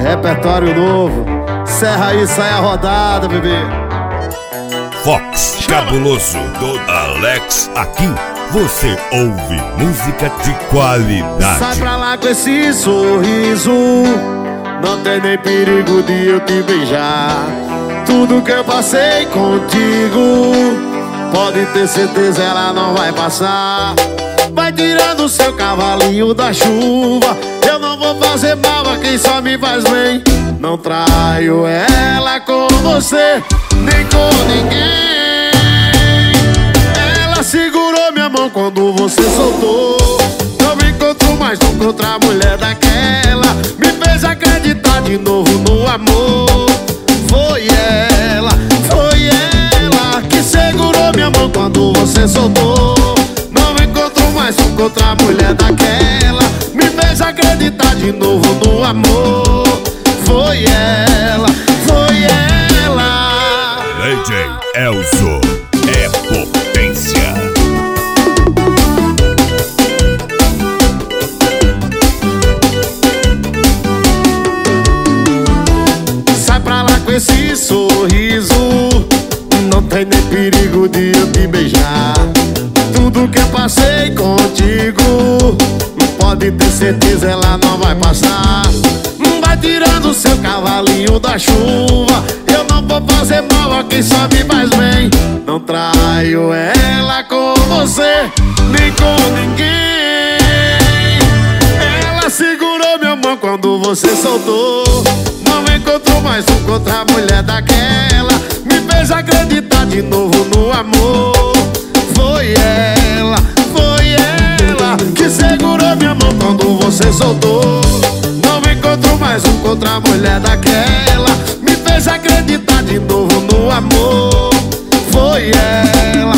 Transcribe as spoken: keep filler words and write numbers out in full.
Repertório novo. Serra aí, sai a rodada, bebê. Fox Cabuloso do Alex. Aqui você ouve música de qualidade. Sai pra lá com esse sorriso, não tem nem perigo de eu te beijar. Tudo que eu passei contigo, pode ter certeza ela não vai passar. Vai tirando o seu cavalinho da chuva, eu não vou fazer mal a quem só me faz bem. Não traio ela com você, nem com ninguém. Ela segurou minha mão quando você soltou. Não me encontro mais nunca outra mulher daquela. Me fez acreditar de novo no amor. Foi ela, foi ela que segurou minha mão quando você soltou. Não me encontro mais nunca outra mulher daquela. Me fez acreditar de novo no amor. Foi ela, foi ela. D J Elzo é potência. Sai pra lá com esse sorriso, não tem nem perigo de eu te beijar. Tudo que eu passei contigo, pode ter certeza ela não vai passar. Vai tirando seu cavalinho da chuva, eu não vou fazer mal a quem só me faz bem. Não traio ela com você, nem com ninguém. Ela segurou minha mão quando você soltou. Não encontrou mais nunca outra mulher daquela. Me fez acreditar de novo no amor. Foi ela, foi ela que segurou minha mão quando você soltou. Não encontro mais nunca outra mulher daquela. Me fez acreditar de novo no amor. Foi ela,